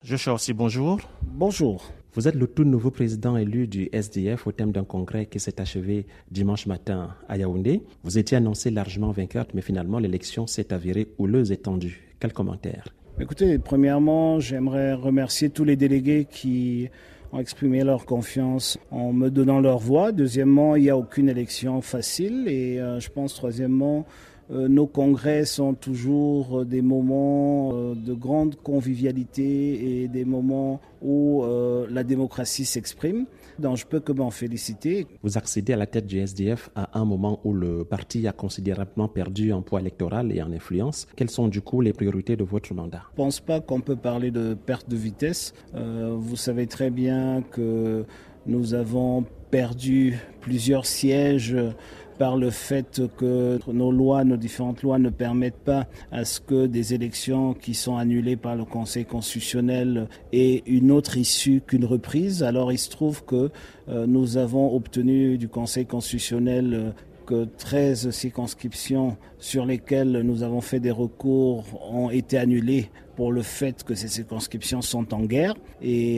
Joshua aussi, bonjour. Bonjour. Vous êtes le tout nouveau président élu du SDF au terme d'un congrès qui s'est achevé dimanche matin à Yaoundé. Vous étiez annoncé largement vainqueur, mais finalement l'élection s'est avérée houleuse et tendue. Quel commentaire? Écoutez, premièrement, j'aimerais remercier tous les délégués qui ont exprimé leur confiance en me donnant leur voix. Deuxièmement, il n'y a aucune élection facile et je pense troisièmement, nos congrès sont toujours des moments de grande convivialité et des moments où la démocratie s'exprime. Donc je peux que m'en féliciter. Vous accédez à la tête du SDF à un moment où le parti a considérablement perdu en poids électoral et en influence. Quelles sont du coup les priorités de votre mandat? Je ne pense pas qu'on peut parler de perte de vitesse. Vous savez très bien que nous avons perdu plusieurs sièges par le fait que nos différentes lois ne permettent pas à ce que des élections qui sont annulées par le Conseil constitutionnel aient une autre issue qu'une reprise. Alors il se trouve que nous avons obtenu du Conseil constitutionnel que 13 circonscriptions sur lesquelles nous avons fait des recours ont été annulées pour le fait que ces circonscriptions sont en guerre. Et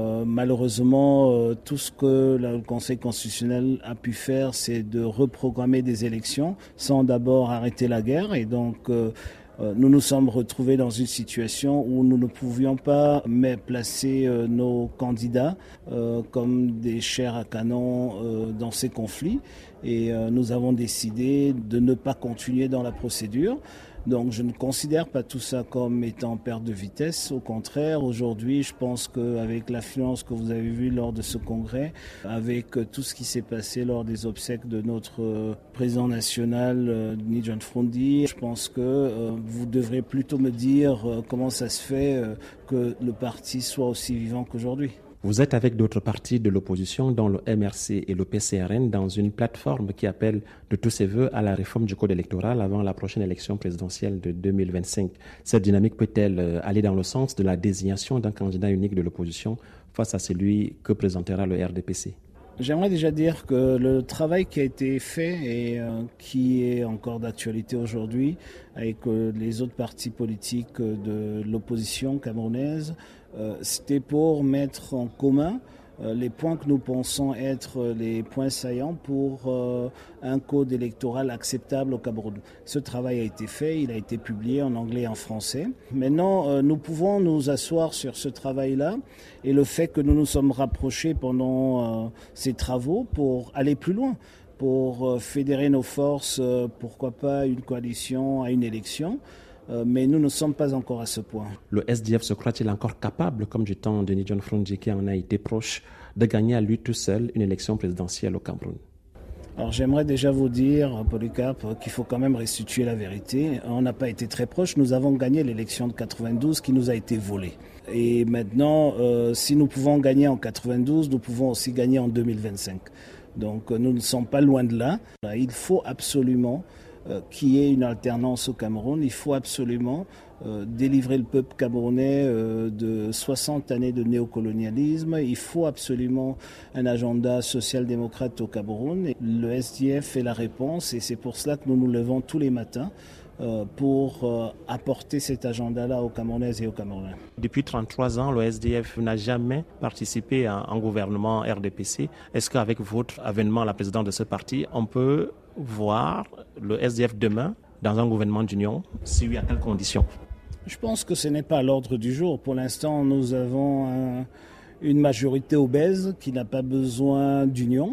malheureusement, tout ce que le Conseil constitutionnel a pu faire, c'est de reprogrammer des élections sans d'abord arrêter la guerre. Et donc, nous nous sommes retrouvés dans une situation où nous ne pouvions pas placer nos candidats comme des chairs à canon dans ces conflits. Et nous avons décidé de ne pas continuer dans la procédure. Donc je ne considère pas tout ça comme étant perte de vitesse. Au contraire, aujourd'hui, je pense qu'avec l'affluence que vous avez vue lors de ce congrès, avec tout ce qui s'est passé lors des obsèques de notre président national, Ni John Frondi, je pense que vous devrez plutôt me dire comment ça se fait que le parti soit aussi vivant qu'aujourd'hui. Vous êtes avec d'autres partis de l'opposition, dont le MRC et le PCRN, dans une plateforme qui appelle de tous ses voeux à la réforme du code électoral avant la prochaine élection présidentielle de 2025. Cette dynamique peut-elle aller dans le sens de la désignation d'un candidat unique de l'opposition face à celui que présentera le RDPC? J'aimerais déjà dire que le travail qui a été fait et qui est encore d'actualité aujourd'hui avec les autres partis politiques de l'opposition camerounaise, c'était pour mettre en commun les points que nous pensons être les points saillants pour un code électoral acceptable au Cameroun. Ce travail a été fait, il a été publié en anglais et en français. Maintenant, nous pouvons nous asseoir sur ce travail-là et le fait que nous nous sommes rapprochés pendant ces travaux pour aller plus loin, pour fédérer nos forces, pourquoi pas une coalition à une élection. Mais nous ne sommes pas encore à ce point. Le SDF se croit-il encore capable, comme du temps de Ni John Frondi qui en a été proche, de gagner à lui tout seul une élection présidentielle au Cameroun? Alors j'aimerais déjà vous dire, Polycarpe, qu'il faut quand même restituer la vérité. On n'a pas été très proche. Nous avons gagné l'élection de 92 qui nous a été volée. Et maintenant, si nous pouvons gagner en 92, nous pouvons aussi gagner en 2025. Donc nous ne sommes pas loin de là. Il faut absolument qu'il y ait une alternance au Cameroun. Il faut absolument délivrer le peuple camerounais de 60 années de néocolonialisme. Il faut absolument un agenda social-démocrate au Cameroun. Et le SDF est la réponse et c'est pour cela que nous nous levons tous les matins pour apporter cet agenda-là aux Camerounaises et aux Camerounais. Depuis 33 ans, le SDF n'a jamais participé à un gouvernement RDPC. Est-ce qu'avec votre avènement à la présidence de ce parti, on peut voir le SDF demain dans un gouvernement d'union? Si oui, à quelles conditions? Je pense que ce n'est pas à l'ordre du jour. Pour l'instant, nous avons une majorité obèse qui n'a pas besoin d'union.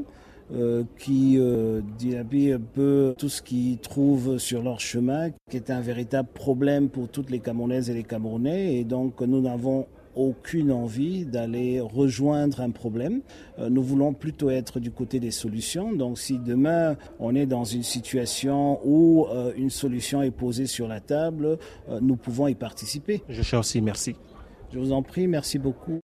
Qui dilapide un peu tout ce qu'ils trouvent sur leur chemin, qui est un véritable problème pour toutes les Camerounaises et les Camerounais. Et donc nous n'avons aucune envie d'aller rejoindre un problème. Nous voulons plutôt être du côté des solutions. Donc si demain on est dans une situation où une solution est posée sur la table, nous pouvons y participer. Je cherche aussi, merci. Je vous en prie, merci beaucoup.